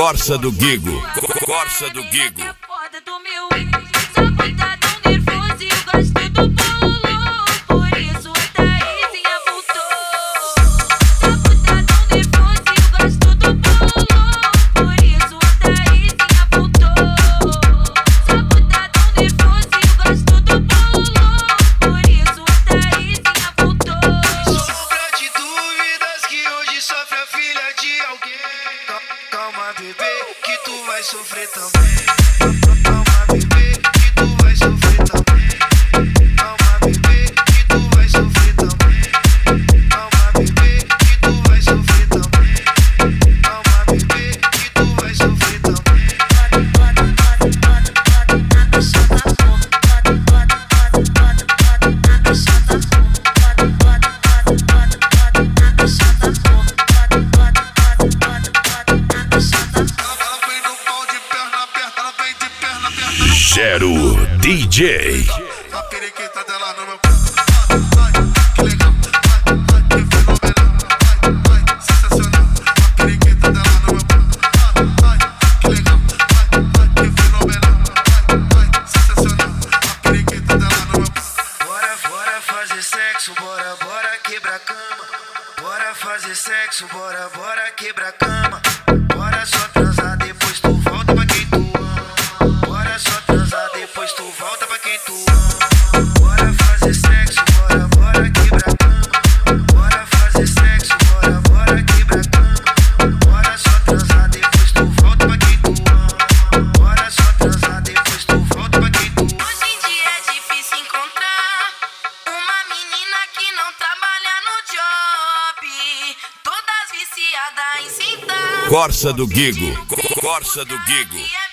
Corsa do Guigo. Corsa do Guigo. Calma, bebê, que tu vai sofrer também. Calma, bebê, que tu vai sofrer também. Calma, bebê, que tu vai sofrer também. Calma, bebê, que tu vai sofrer também. Calma, bebê, que tu vai sofrer também. Gero DJ. A periquita dela no meu pé. Que legal, que fenomenal, sensacional. A periquita dela no meu pé. Que legal, que fenomenal, sensacional. A periquita dela no meu pé. Bora fazer sexo, bora quebrar a cama. Bora fazer sexo, bora quebrar a cama. Bora só transar, depois tu volta pra quem tu ama. Bora só transar, depois tu volta pra quem tu ama. Bora fazer sexo, bora quebrar a cama. Bora fazer sexo, bora quebrar a cama. Bora só transar, depois tu volta pra quem tu ama. Bora só transar, depois tu volta pra quem tu ama. Hoje em dia é difícil encontrar uma menina que não trabalha no job, todas viciadas em sentar. Corsa do Guigo. Corsa do Guigo.